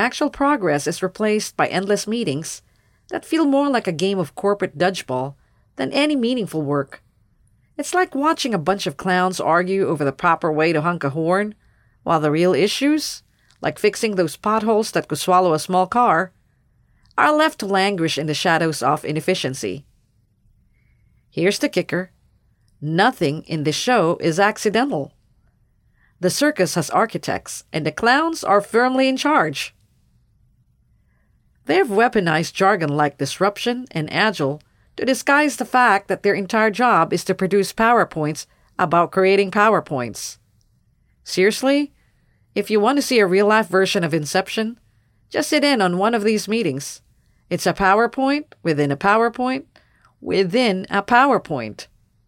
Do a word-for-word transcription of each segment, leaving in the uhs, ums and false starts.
actual progress is replaced by endless meetings that feel more like a game of corporate dodgeball than any meaningful work. It's like watching a bunch of clowns argue over the proper way to honk a horn, while the real issues, like fixing those potholes that could swallow a small car, are left to languish in the shadows of inefficiency. Here's the kicker. Nothing in this show is accidental. The circus has architects, and the clowns are firmly in charge. They have weaponized jargon like disruption and agile to disguise the fact that their entire job is to produce PowerPoints about creating PowerPoints. Seriously? If you want to see a real-life version of Inception, just sit in on one of these meetings. It's a PowerPoint within a PowerPoint within a PowerPoint.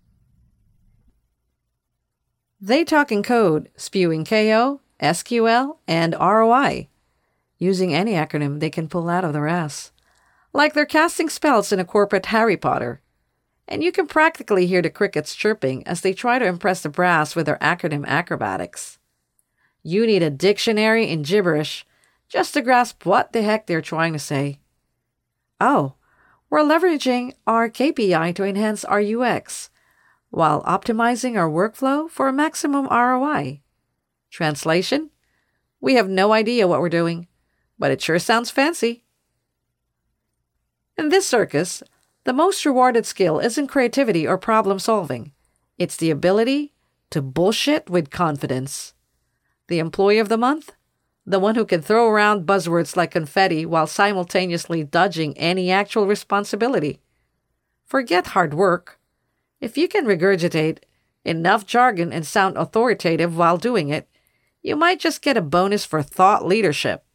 They talk in code, spewing K O, S Q L, and R O I, using any acronym they can pull out of their ass, like they're casting spells in a corporate Harry Potter. And you can practically hear the crickets chirping as they try to impress the brass with their acronym acrobatics. You need a dictionary in gibberish just to grasp what the heck they're trying to say. Oh, we're leveraging our K P I to enhance our U X, while optimizing our workflow for a maximum R O I. Translation? We have no idea what we're doing, but it sure sounds fancy. In this circus, the most rewarded skill isn't creativity or problem solving. It's the ability to bullshit with confidence. The employee of the month? The one who can throw around buzzwords like confetti while simultaneously dodging any actual responsibility. Forget hard work. If you can regurgitate enough jargon and sound authoritative while doing it, you might just get a bonus for thought leadership.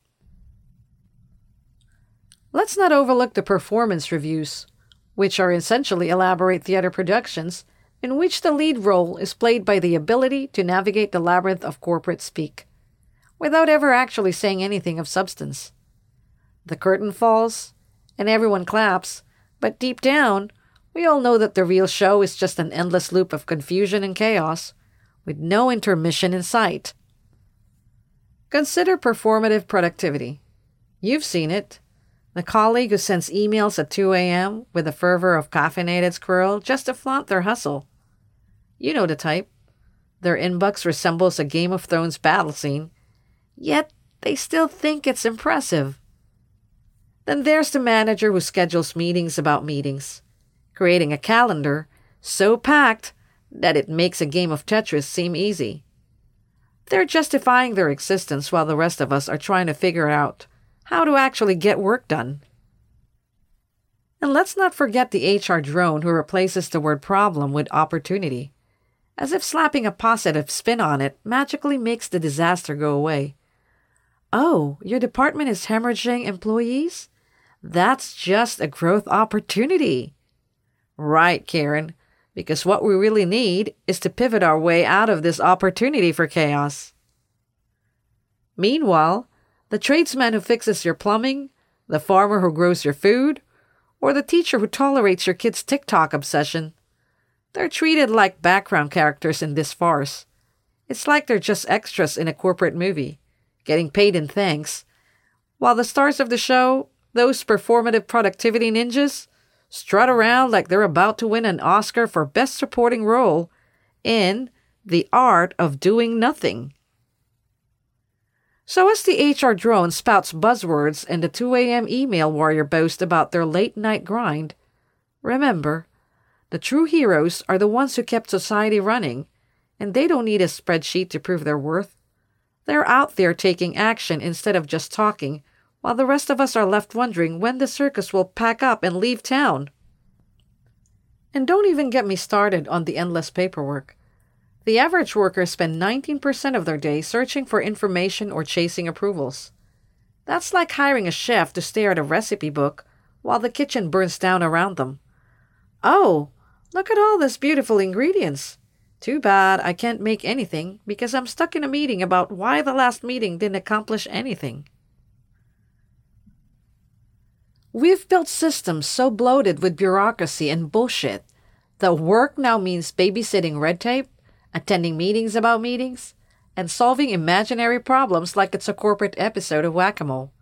Let's not overlook the performance reviews, which are essentially elaborate theater productions in which the lead role is played by the ability to navigate the labyrinth of corporate speak, without ever actually saying anything of substance. The curtain falls, and everyone claps, but deep down, we all know that the real show is just an endless loop of confusion and chaos, with no intermission in sight. Consider performative productivity. You've seen it. The colleague who sends emails at two a.m. with the fervor of caffeinated squirrel just to flaunt their hustle. You know the type. Their inbox resembles a Game of Thrones battle scene, yet they still think it's impressive. Then there's the manager who schedules meetings about meetings, creating a calendar so packed that it makes a game of Tetris seem easy. They're justifying their existence while the rest of us are trying to figure out how to actually get work done. And let's not forget the H R drone who replaces the word problem with opportunity, as if slapping a positive spin on it magically makes the disaster go away. Oh, your department is hemorrhaging employees? That's just a growth opportunity. Right, Karen, because what we really need is to pivot our way out of this opportunity for chaos. Meanwhile, the tradesman who fixes your plumbing, the farmer who grows your food, or the teacher who tolerates your kid's TikTok obsession, they're treated like background characters in this farce. It's like they're just extras in a corporate movie, getting paid in thanks, while the stars of the show, those performative productivity ninjas, strut around like they're about to win an Oscar for Best Supporting Role in The Art of Doing Nothing. So as the H R drone spouts buzzwords and the two a.m. email warrior boast about their late-night grind, remember, the true heroes are the ones who kept society running, and they don't need a spreadsheet to prove their worth. They're out there taking action instead of just talking, while the rest of us are left wondering when the circus will pack up and leave town. And don't even get me started on the endless paperwork. The average worker spends nineteen percent of their day searching for information or chasing approvals. That's like hiring a chef to stare at a recipe book while the kitchen burns down around them. Oh, look at all these beautiful ingredients. Too bad I can't make anything because I'm stuck in a meeting about why the last meeting didn't accomplish anything. We've built systems so bloated with bureaucracy and bullshit that work now means babysitting red tape, attending meetings about meetings, and solving imaginary problems like it's a corporate episode of Whack-A-Mole.